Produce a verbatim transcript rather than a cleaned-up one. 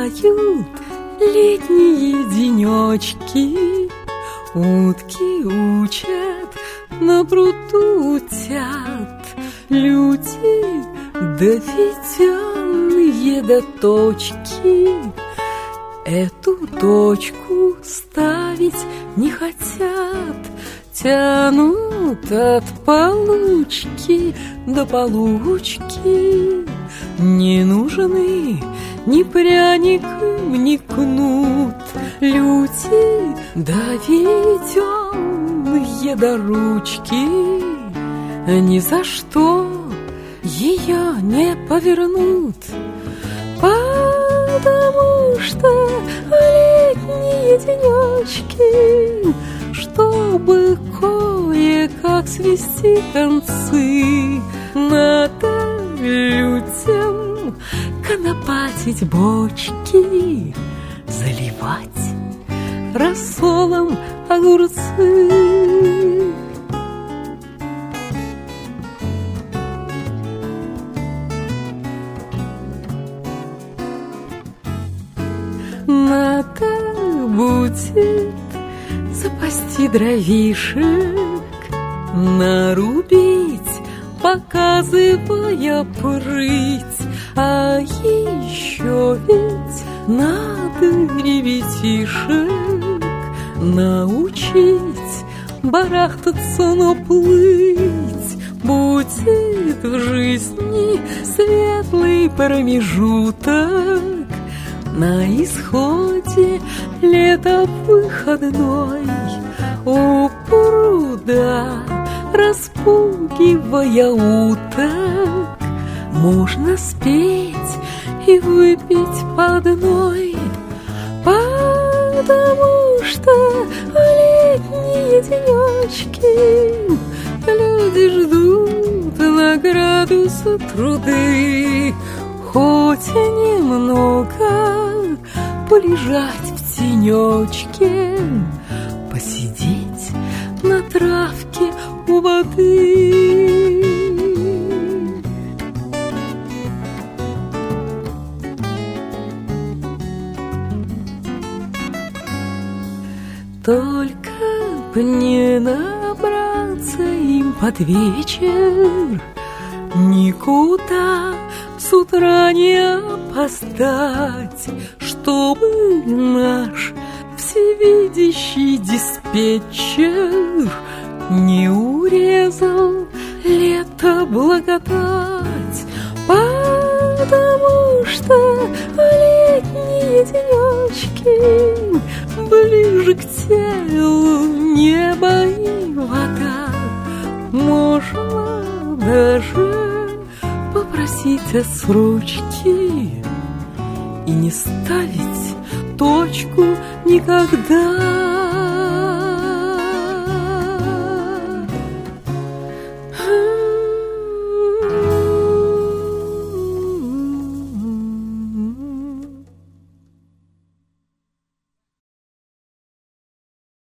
Наступают летние денечки, утки учат, на пруду утят, люди да фитяные да точки. Эту точку ставить не хотят, тянут от получки до получки. Не нужны ни пряник, ни кнут, люди да ведённые до ручки. Ни за что ее не повернут, потому что летние денечки, чтобы кое-как свести концы, надо людям конопатить бочки, заливать рассолом огурцы. Надо будет запасти дровишек, нарубить, показывая прыть. А еще ведь надо ребятишек научить барахтаться, но плыть. Будет в жизни светлый промежуток, на исходе лета выходной, у пруда распугивая уток, можно спеть и выпить по одной, потому что летние денечки люди ждут награду за труды. Хоть немного полежать в тенечке, посидеть на травке у воды. Только б не набраться им под вечер, никуда с утра не опоздать, чтобы наш всевидящий диспетчер не урезал лето благодать, потому что летние денечки ближе к телу небо и вода. Можно даже попросить отсрочки и не ставить точку никогда.